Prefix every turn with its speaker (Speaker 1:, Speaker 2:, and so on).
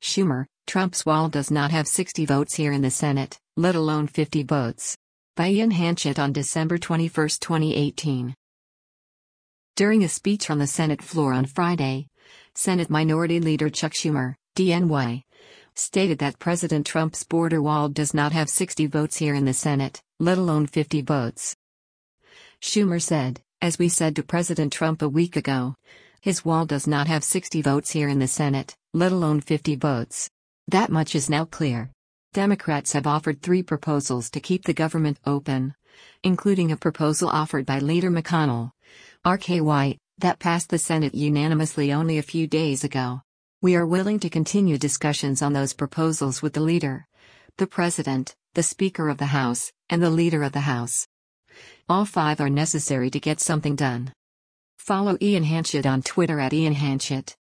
Speaker 1: Schumer, Trump's wall does not have 60 votes here in the Senate, let alone 50 votes. By Ian Hanchett on December 21, 2018. During a speech on the Senate floor on Friday, Senate Minority Leader Chuck Schumer, DNY, stated that President Trump's border wall does not have 60 votes here in the Senate, let alone 50 votes. Schumer said, "As we said to President Trump a week ago, his wall does not have 60 votes here in the Senate, let alone 50 votes. That much is now clear." Democrats have offered 3 proposals to keep the government open, including a proposal offered by Leader McConnell, RKY, that passed the Senate unanimously only a few days ago. "We are willing to continue discussions on those proposals with the leader, the president, the Speaker of the House, and the Leader of the House. All 5 are necessary to get something done." Follow Ian Hanchett on Twitter @IanHanchett.